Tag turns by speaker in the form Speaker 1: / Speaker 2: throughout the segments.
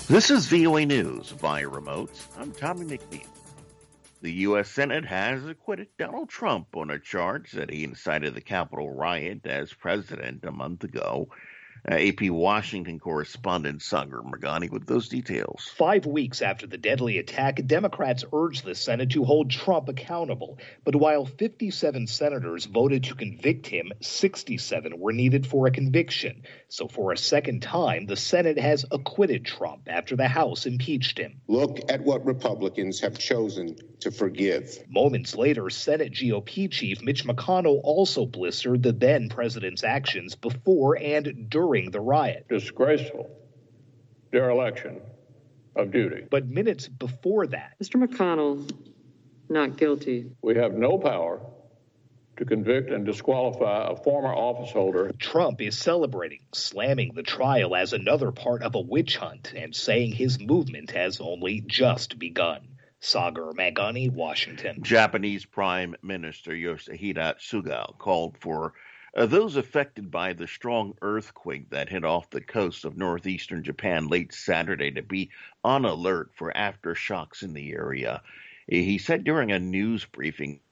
Speaker 1: This is VOA News via remote. I'm Tommy McNeil. The U.S. Senate has acquitted Donald Trump on a charge that he incited the Capitol riot as president a month ago. AP Washington correspondent Sagar Meghani with those details.
Speaker 2: 5 weeks after the deadly attack, Democrats urged the Senate to hold Trump accountable. But while 57 senators voted to convict him, 67 were needed for a conviction. So for a second time, the Senate has acquitted Trump after the House impeached him.
Speaker 3: Look at what Republicans have chosen to forgive.
Speaker 2: Moments later, Senate GOP chief Mitch McConnell also blistered the then president's actions before and during the riot.
Speaker 4: Disgraceful dereliction of duty.
Speaker 2: But minutes before that,
Speaker 5: Mr. McConnell, not guilty.
Speaker 4: We have no power to convict and disqualify a former office holder.
Speaker 2: Trump is celebrating, slamming the trial as another part of a witch hunt and saying his movement has only just begun. Sagar Meghani, Washington.
Speaker 1: Japanese Prime Minister Yoshihide Suga called for those affected by the strong earthquake that hit off the coast of northeastern Japan late Saturday to be on alert for aftershocks in the area. He said during a news briefing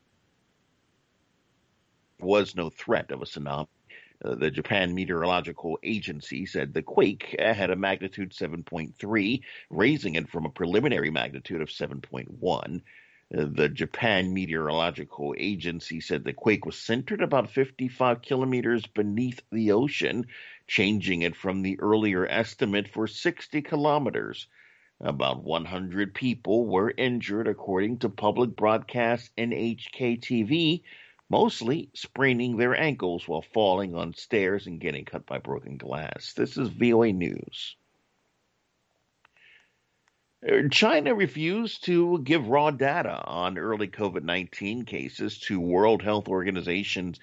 Speaker 1: there was no threat of a tsunami. The Japan Meteorological Agency said the quake had a magnitude 7.3, raising it from a preliminary magnitude of 7.1. The Japan Meteorological Agency said the quake was centered about 55 kilometers beneath the ocean, changing it from the earlier estimate for 60 kilometers. About 100 people were injured, according to public broadcast NHK TV, mostly spraining their ankles while falling on stairs and getting cut by broken glass. This is VOA News. China refused to give raw data on early COVID-19 cases to World Health Organization's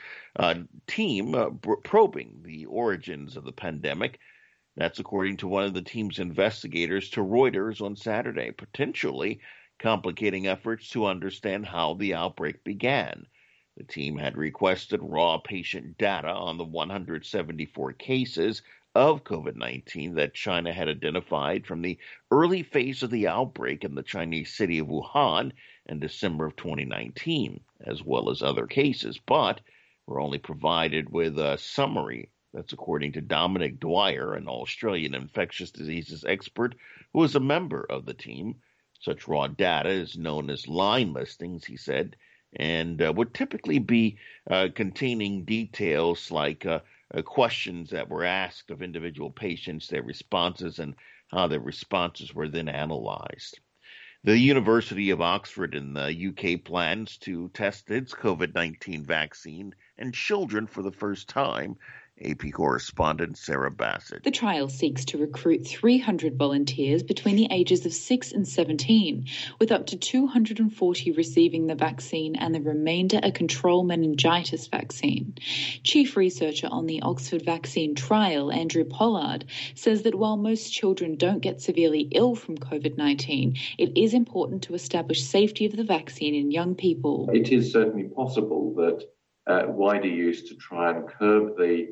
Speaker 1: team probing the origins of the pandemic. That's according to one of the team's investigators to Reuters on Saturday, potentially complicating efforts to understand how the outbreak began. The team had requested raw patient data on the 174 cases of COVID-19 that China had identified from the early phase of the outbreak in the Chinese city of Wuhan in December of 2019, as well as other cases, but were only provided with a summary. That's according to Dominic Dwyer, an Australian infectious diseases expert who is a member of the team. Such raw data is known as line listings, he said, and would typically be containing details like questions that were asked of individual patients, their responses, and how their responses were then analyzed. The University of Oxford in the UK plans to test its COVID-19 vaccine in children for the first time. AP correspondent Sarah Bassett.
Speaker 6: The trial seeks to recruit 300 volunteers between the ages of 6 and 17, with up to 240 receiving the vaccine and the remainder a control meningitis vaccine. Chief researcher on the Oxford vaccine trial, Andrew Pollard, says that while most children don't get severely ill from COVID-19, it is important to establish safety of the vaccine in young people.
Speaker 7: It is certainly possible that wider use to try and curb the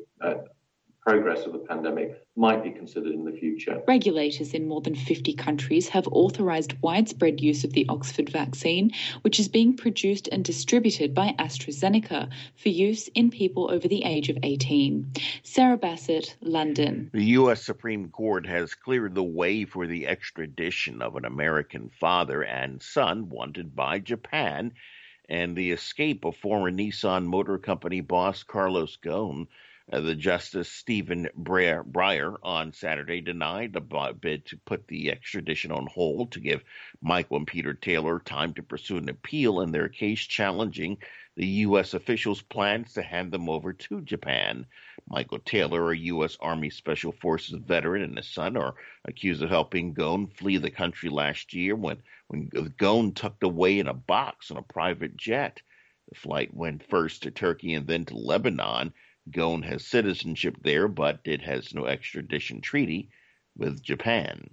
Speaker 7: progress of the pandemic might be considered in the future.
Speaker 6: Regulators in more than 50 countries have authorised widespread use of the Oxford vaccine, which is being produced and distributed by AstraZeneca for use in people over the age of 18. Sarah Bassett, London.
Speaker 1: The U.S. Supreme Court has cleared the way for the extradition of an American father and son wanted by Japan and the escape of former Nissan Motor Company boss Carlos Ghosn. The Justice Stephen Breyer on Saturday denied the bid to put the extradition on hold to give Michael and Peter Taylor time to pursue an appeal in their case challenging the U.S. officials' plans to hand them over to Japan. Michael Taylor, a U.S. Army Special Forces veteran, and his son are accused of helping Ghosn flee the country last year when Ghosn tucked away in a box on a private jet. The flight went first to Turkey and then to Lebanon. Ghosn has citizenship there, but it has no extradition treaty with Japan.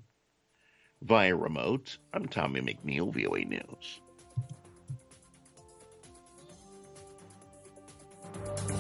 Speaker 1: Via remote, I'm Tommy McNeil, VOA News.